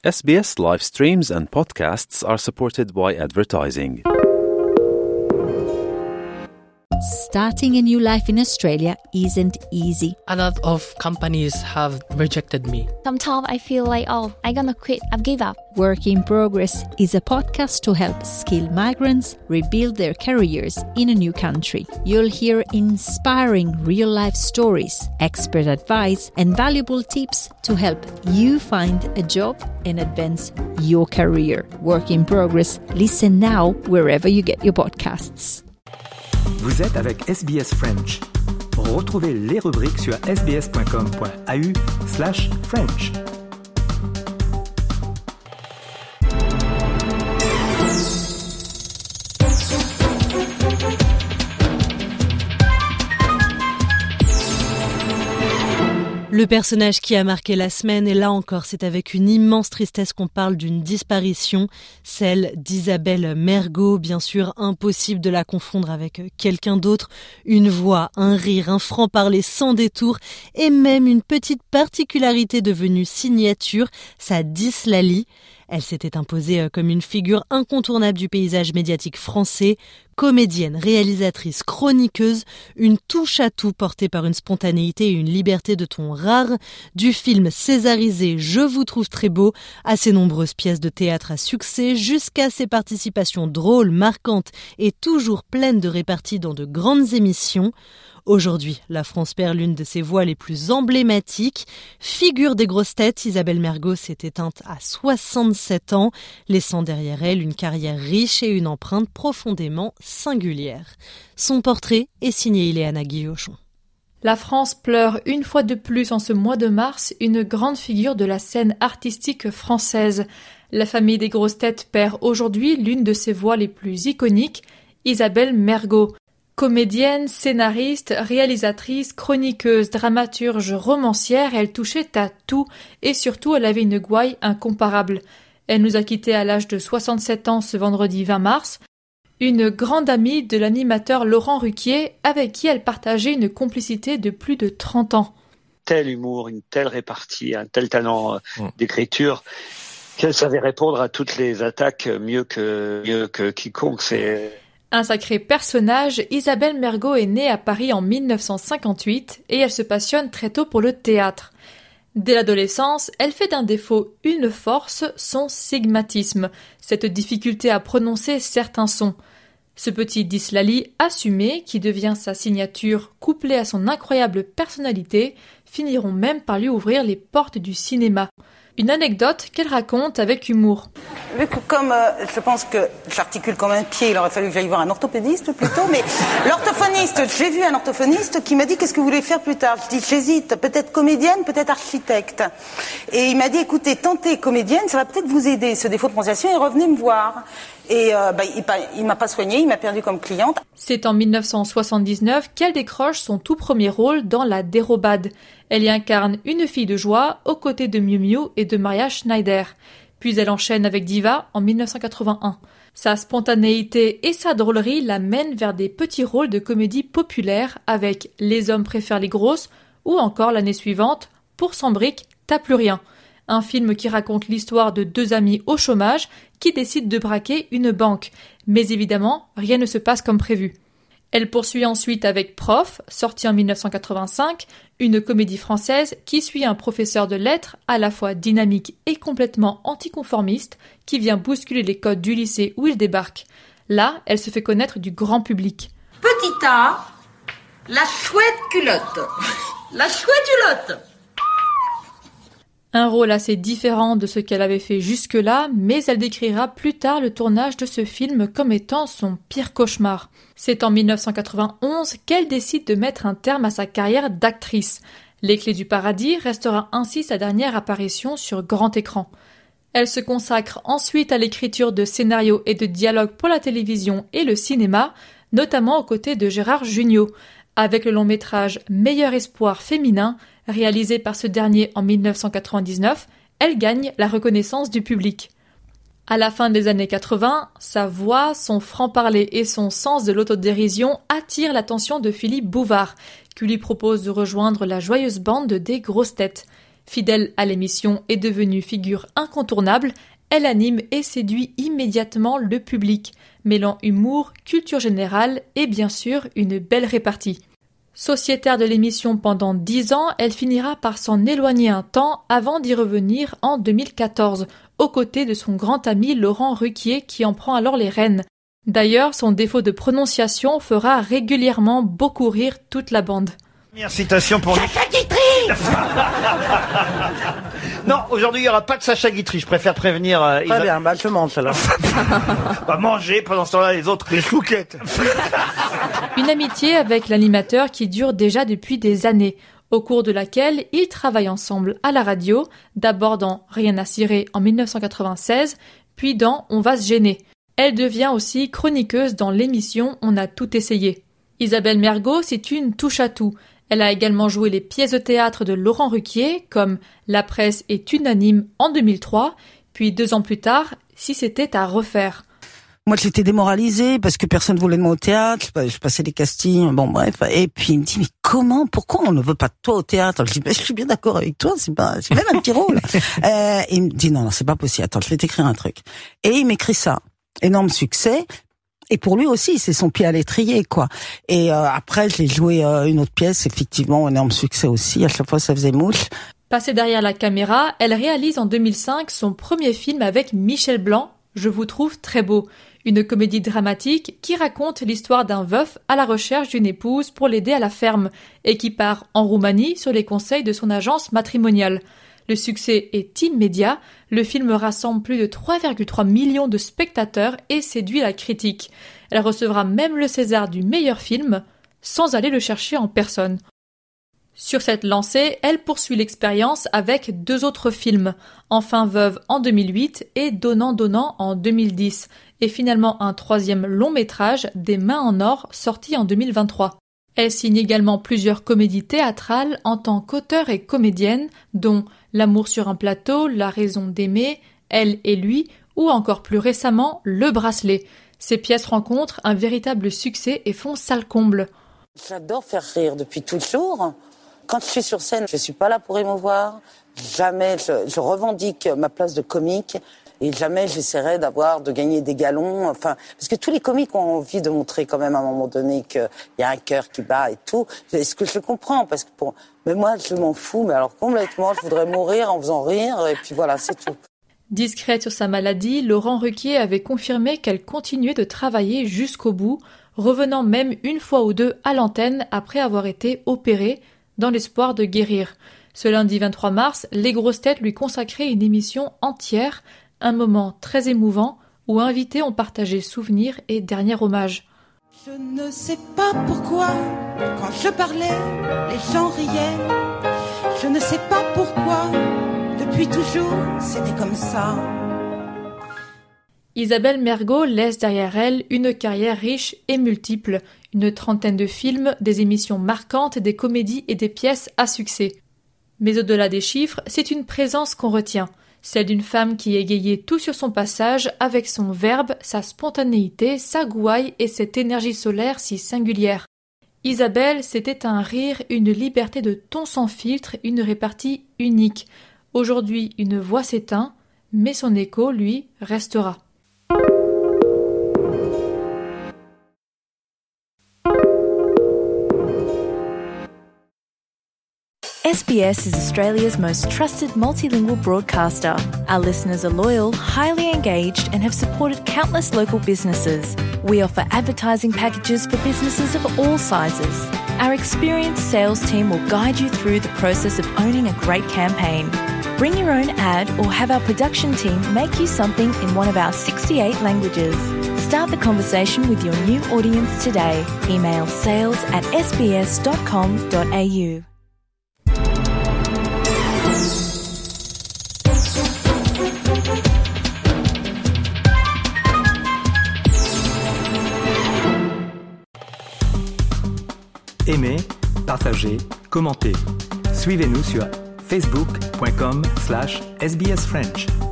SBS live streams and podcasts are supported by advertising. Starting a new life in Australia isn't easy. A lot of companies have rejected me. Sometimes I feel like, I'm gonna quit, I've give up. Work in Progress is a podcast to help skilled migrants rebuild their careers in a new country. You'll hear inspiring real-life stories, expert advice, and valuable tips to help you find a job and advance your career. Work in Progress. Listen now wherever you get your podcasts. Vous êtes avec SBS French. Retrouvez les rubriques sur sbs.com.au/French. Le personnage qui a marqué la semaine, et là encore, c'est avec une immense tristesse qu'on parle d'une disparition, celle d'Isabelle Mergo. Bien sûr, impossible de la confondre avec quelqu'un d'autre. Une voix, un rire, un franc-parler sans détour, et même une petite particularité devenue signature, sa dyslalie. Elle s'était imposée comme une figure incontournable du paysage médiatique français, comédienne, réalisatrice, chroniqueuse, une touche-à-tout portée par une spontanéité et une liberté de ton rare, du film césarisé « Je vous trouve très beau » à ses nombreuses pièces de théâtre à succès, jusqu'à ses participations drôles, marquantes et toujours pleines de réparties dans de grandes émissions. Aujourd'hui, la France perd l'une de ses voix les plus emblématiques. Figure des grosses têtes, Isabelle Mergo s'est éteinte à 67 ans, laissant derrière elle une carrière riche et une empreinte profondément singulière. Son portrait est signé Ileana Guillochon. La France pleure une fois de plus en ce mois de mars une grande figure de la scène artistique française. La famille des grosses têtes perd aujourd'hui l'une de ses voix les plus iconiques, Isabelle Mergo. Comédienne, scénariste, réalisatrice, chroniqueuse, dramaturge, romancière, elle touchait à tout et surtout elle avait une gouaille incomparable. Elle nous a quittés à l'âge de 67 ans ce vendredi 20 mars. Une grande amie de l'animateur Laurent Ruquier avec qui elle partageait une complicité de plus de 30 ans. Tel humour, une telle répartie, un tel talent d'écriture qu'elle savait répondre à toutes les attaques mieux que quiconque. Un sacré personnage, Isabelle Mergo est née à Paris en 1958 et elle se passionne très tôt pour le théâtre. Dès l'adolescence, elle fait d'un défaut une force, son stigmatisme, cette difficulté à prononcer certains sons. Ce petit dyslalie assumé, qui devient sa signature couplée à son incroyable personnalité, finiront même par lui ouvrir les portes du cinéma. Une anecdote qu'elle raconte avec humour. Vu que comme je pense que j'articule comme un pied, il aurait fallu que j'aille voir un orthopédiste plutôt, mais l'orthophoniste, j'ai vu un orthophoniste qui m'a dit qu'est-ce que vous voulez faire plus tard. Je dis j'hésite, peut-être comédienne, peut-être architecte. Et il m'a dit écoutez, tentez comédienne, ça va peut-être vous aider, ce défaut de prononciation, et revenez me voir. Et il m'a pas soigné, il m'a perdu comme cliente. C'est en 1979 qu'elle décroche son tout premier rôle dans La Dérobade. Elle y incarne une fille de joie aux côtés de Miu Miu et de Maria Schneider. Puis elle enchaîne avec Diva en 1981. Sa spontanéité et sa drôlerie la mènent vers des petits rôles de comédie populaire avec Les hommes préfèrent les grosses ou encore l'année suivante Pour 100 briques, t'as plus rien. Un film qui raconte l'histoire de deux amis au chômage qui décident de braquer une banque. Mais évidemment, rien ne se passe comme prévu. Elle poursuit ensuite avec Prof, sorti en 1985, une comédie française qui suit un professeur de lettres à la fois dynamique et complètement anticonformiste qui vient bousculer les codes du lycée où il débarque. Là, elle se fait connaître du grand public. Petit A, la chouette culotte. La chouette culotte. Un rôle assez différent de ce qu'elle avait fait jusque-là, mais elle décrira plus tard le tournage de ce film comme étant son pire cauchemar. C'est en 1991 qu'elle décide de mettre un terme à sa carrière d'actrice. Les Clés du Paradis restera ainsi sa dernière apparition sur grand écran. Elle se consacre ensuite à l'écriture de scénarios et de dialogues pour la télévision et le cinéma, notamment aux côtés de Gérard Jugnot, avec le long-métrage Meilleur espoir féminin, réalisé par ce dernier en 1999, elle gagne la reconnaissance du public. À la fin des années 80, sa voix, son franc-parler et son sens de l'autodérision attirent l'attention de Philippe Bouvard, qui lui propose de rejoindre la joyeuse bande des grosses têtes. Fidèle à l'émission et devenue figure incontournable, elle anime et séduit immédiatement le public, mêlant humour, culture générale et bien sûr une belle répartie. Sociétaire de l'émission pendant 10 ans, elle finira par s'en éloigner un temps avant d'y revenir en 2014, aux côtés de son grand ami Laurent Ruquier qui en prend alors les rênes. D'ailleurs, son défaut de prononciation fera régulièrement beaucoup rire toute la bande. Première citation pour Sacha Guitry. Non, aujourd'hui, il n'y aura pas de Sacha Guitry. Je préfère prévenir... Très bien, je mange, celle-là. On va manger pendant ce temps-là, les autres, les chouquettes. Une amitié avec l'animateur qui dure déjà depuis des années, au cours de laquelle ils travaillent ensemble à la radio, d'abord dans Rien à cirer en 1996, puis dans On va se gêner. Elle devient aussi chroniqueuse dans l'émission On a tout essayé. Isabelle Mergo, c'est une touche-à-tout. Elle a également joué les pièces de théâtre de Laurent Ruquier, comme La presse est unanime en 2003, puis 2 ans plus tard, Si c'était à refaire. Moi, j'étais démoralisée parce que personne voulait de moi au théâtre. Je passais des castings, bon bref. Et puis il me dit, mais pourquoi on ne veut pas de toi au théâtre? Je dis, je suis bien d'accord avec toi, c'est même un petit rôle. Et il me dit, non, c'est pas possible. Attends, je vais t'écrire un truc. Et il m'écrit ça. Énorme succès. Et pour lui aussi, c'est son pied à l'étrier, quoi. Et après, je l'ai joué une autre pièce, effectivement, énorme succès aussi. À chaque fois, ça faisait mouche. Passée derrière la caméra, elle réalise en 2005 son premier film avec Michel Blanc, Je vous trouve très beau. Une comédie dramatique qui raconte l'histoire d'un veuf à la recherche d'une épouse pour l'aider à la ferme et qui part en Roumanie sur les conseils de son agence matrimoniale. Le succès est immédiat, le film rassemble plus de 3,3 millions de spectateurs et séduit la critique. Elle recevra même le César du meilleur film, sans aller le chercher en personne. Sur cette lancée, elle poursuit l'expérience avec 2 autres films, Enfin veuve en 2008 et Donnant en 2010, et finalement un 3e long métrage, Des mains en or, sorti en 2023. Elle signe également plusieurs comédies théâtrales en tant qu'auteure et comédienne, dont L'amour sur un plateau, La raison d'aimer, Elle et lui, ou encore plus récemment Le bracelet. Ces pièces rencontrent un véritable succès et font salle comble. J'adore faire rire depuis toujours. Quand je suis sur scène, je ne suis pas là pour émouvoir. Jamais je revendique ma place de comique. Et jamais j'essaierai de gagner des galons. Enfin, parce que tous les comiques ont envie de montrer quand même à un moment donné qu'il y a un cœur qui bat et tout. Est-ce que je comprends? Parce que mais moi, je m'en fous. Mais alors complètement, je voudrais mourir en faisant rire. Et puis voilà, c'est tout. Discrète sur sa maladie, Laurent Ruquier avait confirmé qu'elle continuait de travailler jusqu'au bout, revenant même une fois ou 2 à l'antenne après avoir été opérée, dans l'espoir de guérir. Ce lundi 23 mars, les grosses têtes lui consacraient une émission entière, un moment très émouvant où invités ont partagé souvenirs et derniers hommages. Je ne sais pas pourquoi, quand je parlais, les gens riaient. Je ne sais pas pourquoi, depuis toujours, c'était comme ça. Isabelle Mergo laisse derrière elle une carrière riche et multiple, une 30aine de films, des émissions marquantes, des comédies et des pièces à succès. Mais au-delà des chiffres, c'est une présence qu'on retient, celle d'une femme qui égayait tout sur son passage avec son verbe, sa spontanéité, sa gouaille et cette énergie solaire si singulière. Isabelle, c'était un rire, une liberté de ton sans filtre, une répartie unique. Aujourd'hui, une voix s'éteint, mais son écho, lui, restera. SBS is Australia's most trusted multilingual broadcaster. Our listeners are loyal, highly engaged, and have supported countless local businesses. We offer advertising packages for businesses of all sizes. Our experienced sales team will guide you through the process of owning a great campaign. Bring your own ad or have our production team make you something in one of our 68 languages. Start the conversation with your new audience today. Email sales@sbs.com.au. Aimez, partagez, commentez. Suivez-nous sur facebook.com/sbsfrench.